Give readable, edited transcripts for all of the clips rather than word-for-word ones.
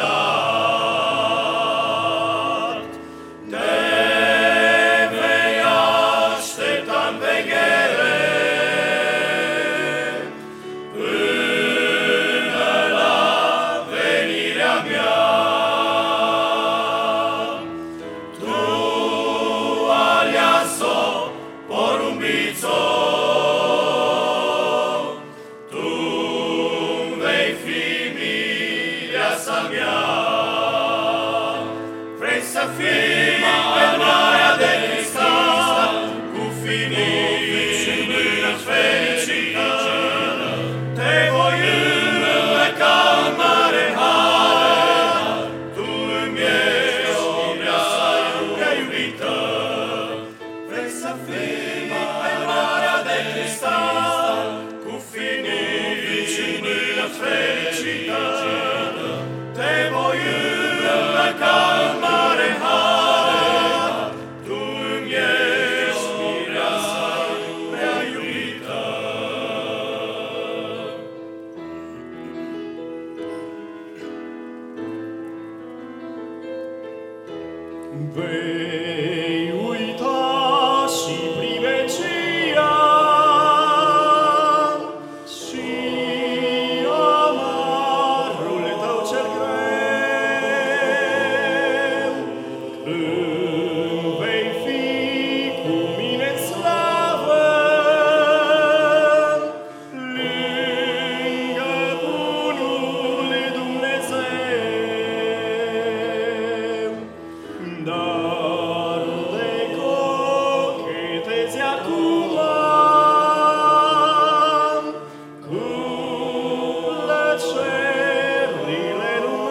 așteptat. Te vei aștepta în veghere până la venirea mea. Tu, aliaso, porumbițo, tu vei fi mireasa mea. Vrei să fii pe marea de cristal, cu finicile fericită. Te voi îmbrăca în mare har, tu îmi ești mireasa prea iubită. Vrei să fii pe marea de cristal, cu finicile fericită. Te voi îmbrăca în mare har, tu îmi ești mireasa prea iubită. Vei uita și pribegia și amarul tău cel greu, când vei fi cu mine-n slavă, lângă bunul Dumnezeu. Dar de cochetezi acum cu plăcerile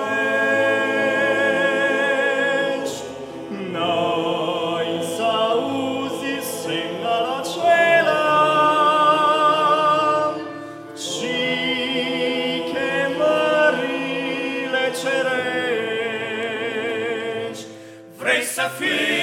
lumești, n-ai să auzi semnal acela și chemările cerești. Vrei să fii